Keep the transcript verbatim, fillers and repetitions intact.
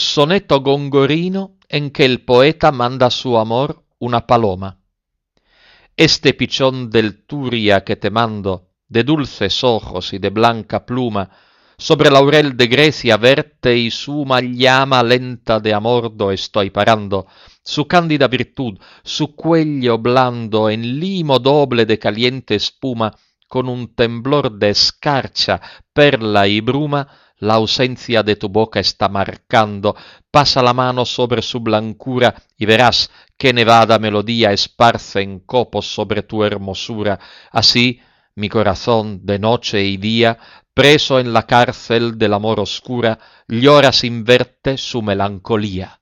Soneto gongorino en que el poeta manda a su amor una paloma. Este pichón del Turia que te mando, de dulces ojos y de blanca pluma, sobre laurel de Grecia verte y su llama lenta de amor do estoy parando, su cándida virtud, su cuello blando en limo doble de caliente espuma, con un temblor de escarcha, perla y bruma, la ausencia de tu boca está marcando. Pasa la mano sobre su blancura y verás qué nevada melodía esparce en copos sobre tu hermosura. Así mi corazón de noche y día, preso en la cárcel del amor oscura, llora sin verte su melancolía.